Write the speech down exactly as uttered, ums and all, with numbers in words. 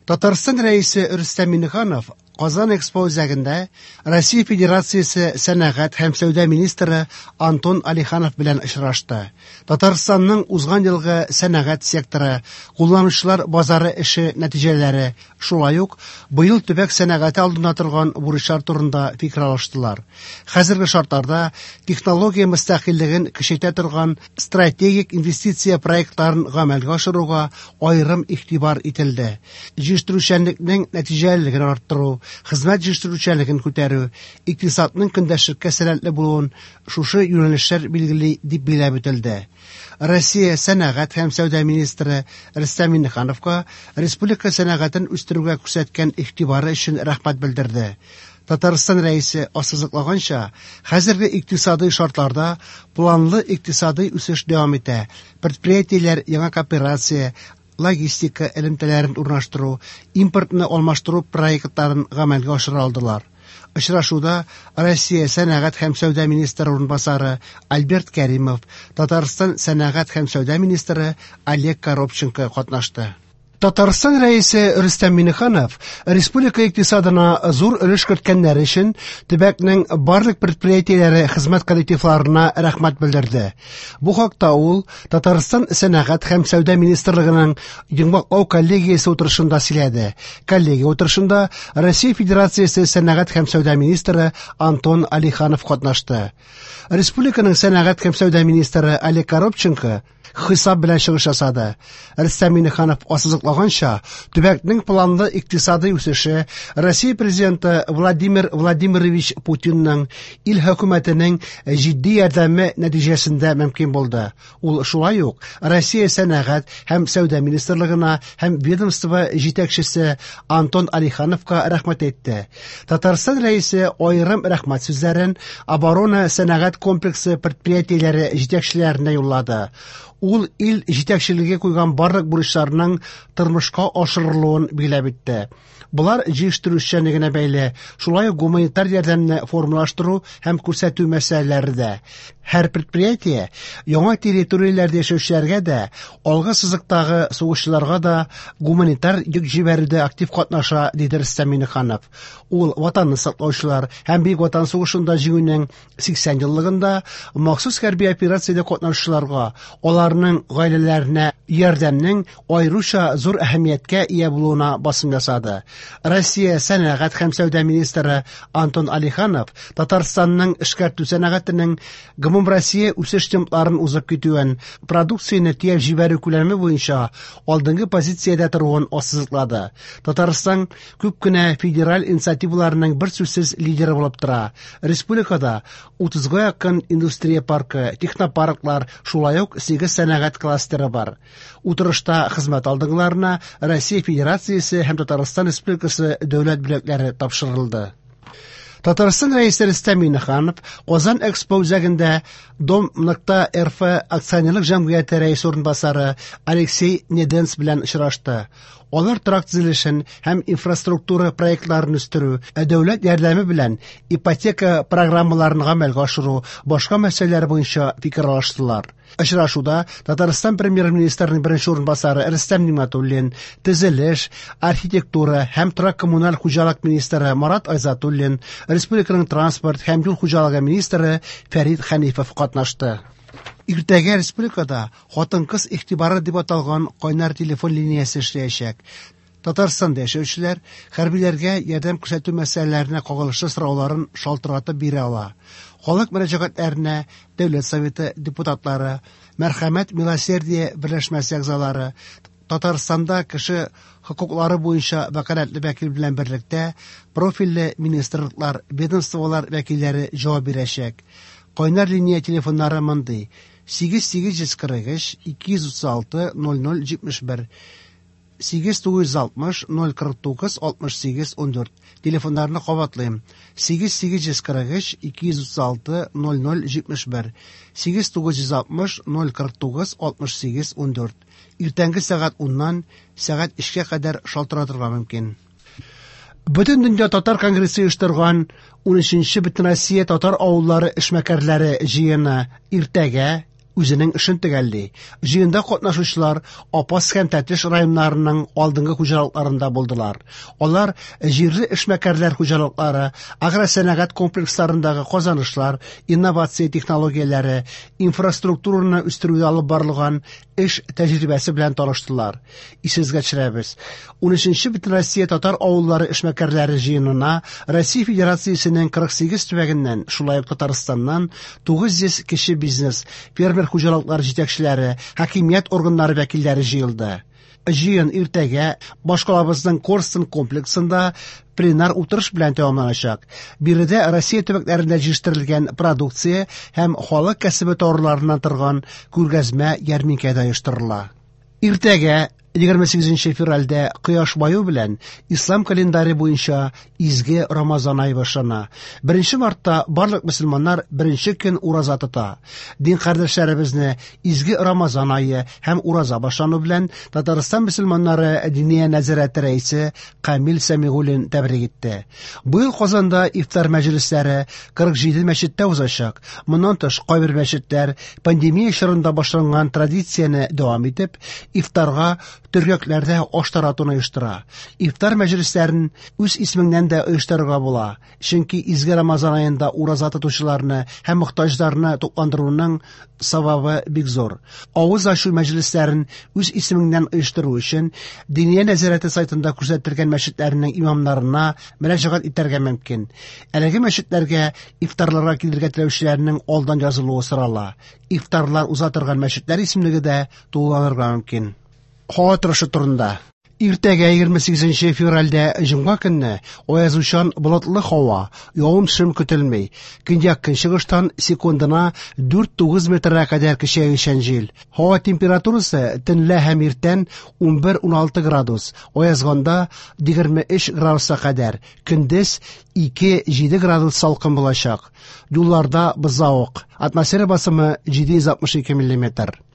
Татарстан рәисе Рөстәм Миңнеханов Казан экспо үзәгендә Россия Федерациясе сәнәгать һәм сәүдә министры Антон Алиханов белән очрашты. Татарстанның узган елгы сәнәгать секторы, кулланучылар базары эше нәтиҗәләре, шулай ук быел төбәк сәнәгате алдына торган бурычлар турында фикер алыштылар. Хәзерге шартларда технология мөстәкыйльлеген көчәйтә торган стратегик инвестиция проектларын гамәлгә ашыруга аерым игътибар ителде. Җитештерүчәнлекнең нәтиҗәлелеген арттыру, хезмәт җитештерүчәнлеген күтәрү, икътисадның көндәшлеккә сәләтле булуын шушы юнәлешләр билгели дип биләп үтелде. Россия сәнәгать һәм сәүдә министры Рөстәм Миңнехановка республика сәнәгатен үстерүгә күрсәткән игътибары өчен рәхмәт белдерде. Татарстан рәисе ассызыклаганча, хәзерге икътисади шартларда планлы икътисади үсеш дәвам итә. Предприятиеләр яңа кооперация, логистика элемтәләрен урнаштыру, импортны алмаштыру проектларын гамәлгә ашыра алдылар. Очрашуда Россия сәнәгать һәм сәүдә министры урынбасары Альберт Кәримов, Татарстан сәнәгать һәм сәүдә министры Олег Коробченко катнашты. Татарстан рәисе Рөстәм Миңнеханов республика икътисадына зур өлеш керткәннәре өчен төбәкнең барлык предприятиеләре хезмәт коллективларына рәхмәт белдерде. Бу хакта ул Татарстан сәнәгать һәм сәүдә министрлыгының Йомгаклау коллегиясе утырышында сөйләде. Коллегия утырышында Россия Федерациясе сәнәгать һәм сәүдә министры Антон Алиханов катнашты. Республиканың сәнәгать һәм сәүдә министры Олег Коробченко хисап белән чыгыш ясады. Рөстәм Миңнеханов ассызыклаганча, төбәкнең планлы икътисади үсеше Россия президенты Владимир Владимирович Путинның ил хөкүмәтенең җитди ярдәме нәтиҗәсендә мөмкин булды. Ул шулай ук Россия сәнәгать һәм сәүдә министрлыгына һәм ведомство җитәкчесе Антон Алихановка рәхмәт әйтте. Татарстан рәисе аерым рәхмәт сүзләрен оборона сәнәгать комплексы предприятиеләре җитәкчеләренә юллады. Ул ил җитәкчелеге куйган барлык бурычларның тормышка ашырылуын биләп итте. Булар җитештерүчәнлегенә бәйле, шулай ук гуманитар ярдәмне формалаштыру һәм күрсәтү мәсьәләләре дә. Һәр предприятие яңа территорияләрдә яшәүчеләргә дә, алгы сызыктагы сугышчыларга да гуманитар йөк җибәрүдә актив катнаша, диде Рөстәм Миңнеханов. Ул ватанны саклаучылар һәм Бөек Ватан сугышында җиңүнең сиксән еллыгында махсус хәрби операциядә катнашучыларга, аларның гаиләләренә ярдәмнең аеруча зур әһәмияткә ия булуына басым ясады. Россия сәнәгать һәм сәүдә министры Антон Алиханов Татарстанның эшкәртү сәнәгатенең гомумроссия үсеш темпларын узып китүен, продукцияне тияп җибәрү күләме буенча алдынгы позициядә торуын ассызыклады. Татарстан күп кенә федераль инициативаларның бер сүзсез лидеры булып тора. Республикада утызга якын индустрия паркы, технопарклар, шулай ук сигез сәнәгать кластеры бар. Утырышта хезмәт алдынгыларына Россия Федерациясе һәм Татарстан Республикасы дәүләт бүләкләре тапшырылды. Татарстан рәисе Рөстәм Миңнеханов Казан экспо үзәгендә Дом.рф акционерлык җәмгыяте рәисе урынбасары Алексей Неденц белән очрашты. Алар торак төзелешен һәм инфраструктура проектларын үстерү, дәүләт ярдәме белән ипотека программаларын гамәлгә ашыру, башка мәсьәләләр буенча фикер алыштылар. Очрашуда Татарстан премьер-министрының беренче урынбасары Рөстәм Нигъмәтуллин, төзелеш, архитектура һәм торак коммуналь хуҗалык министры Марат Айзатуллин, республиканың транспорт һәм юл хуҗалыгы министры Фәрит Хәнифов катнашты. Иртәгә республикада хатын-кыз игътибары дип аталган кайнар телефон линиясе эшләячәк. Татарстанда яшәүчеләр хәрбиләргә ярдәм күрсәтү мәсьәләләренә кагылышлы сорауларын шалтыратып бирә ала. Халык мөрәҗәгатьләренә Дәүләт Советы депутатлары, Мәрхәмәт милосердие берләшмәсе әгъзалары, Татарстанда кеше хокуклары буенча вәкаләтле вәкил белән берлектә профильле министрлыклар, ведомстволар вәкилләре җавап бирәчәк. Кайнар линия телефоннары мондый: сигез сигез йөз кырык өч ике йөз утыз алты ноль ноль җитмеш бер, сигез тугыз йөз алтмыш ноль кырык тугыз алтмыш сигез ундүрт. Телефоннарны кабатлыйм: сигез сигез йөз кырык өч ике йөз утыз алты ноль ноль җитмеш бер, сигез тугыз йөз алтмыш ноль кырык тугыз алтмыш сигез ундүрт. Иртәнге сәгать уннан сәгать өчкә кадәр шалтыратырга мөмкин. Бөтен дөнья татар конгрессы оештырган унөченче Бөтен Россия татар авыллары эшмәкәрләре җыены иртәгә үзенең эшен төгәлли. Җыенда катнашучылар Апас һәм Тәтеш районнарының алдынгы хуҗалыкларында булдылар. Алар җирле эшмәкәрләр хуҗалыклары, агросәнәгать комплексларындагы казанышлар, инновация технологияләре, инфраструктураны үстерүдә алып барылган эш тәҗрибәсе белән таныштылар. Исегезгә төшерәбез. унөченче Бөтенроссия татар авыллары эшмәкәрләре җыенына Россия Федерациясенең кырык сигез төбәгеннән, шулай ук Татарстаннан тугыз йөз кеше бизнес, фермер хуҗалыклар җитәкчеләре, хакимият органнары вәкилләре җыелды. Җыен иртәгә башкалабызның Корстон комплексында пленар утырыш белән тәмамланачак. Биредә Россия төбәкләрендә җитештерелгән продукция һәм халык кәсебе товарларыннан торган күргәзмә ярминкәдә оештырыла. Иртәгә егерме сигезенче февральдә кояш баю белән ислам календаре буенча изге Рамазан ае башлана. беренче мартта барлык мөселманнар беренче көн ураза тота. Дин кардәшләребезне изге Рамазан ае һәм ураза башлану белән Татарстан мөселманнары Диния нәзарәте рәисе Камил Сәмигуллин тәбрик итте. Быел Казанда ифтар мәҗлесләре кырык җиде мәчеттә узачак. Моннан тыш кайбер мәчетләр пандемия чорында башланган традицияне дәвам итеп, ифтарга төргәкләрдә аш таратуны оештыра. Ифтар мәҗлесләрен үз исемеңнән дә оештырырга була. Чөнки изге Рамазан аенда ураза тотучыларны һәм мохтаҗларны тукландыруның савабы бик зур. Авыз ачу мәҗлесләрен үз исемеңнән оештыру өчен Диния нәзарәте сайтында күрсәтелгән мәчетләрнең имамнарына мөрәҗәгать итәргә мөмкин. Әлеге мәчетләргә ифтарларга килергә теләүчеләрнең алдан язылуы сорала. Ифтарлар узатырган мәчетләр исемлеге дә тулыланырга мөмкин. Һава торышы турында. Иртәгә егерме сигезенче февральдә җомга көнне аязучан болытлы һава, явым-төшем көтелми. Көньяк-көнчыгыштан секундына дүрт-тугыз метрга кадәр көчәючән җил. Һава температурасы төнлә һәм иртән унбер-уналты градус, аязганда егерме өч градуска кадәр, көндез ике-җиде градус салкын булачак. Юлларда бозауык. Атмосфера басымы җиде йөз алтмыш ике миллиметр.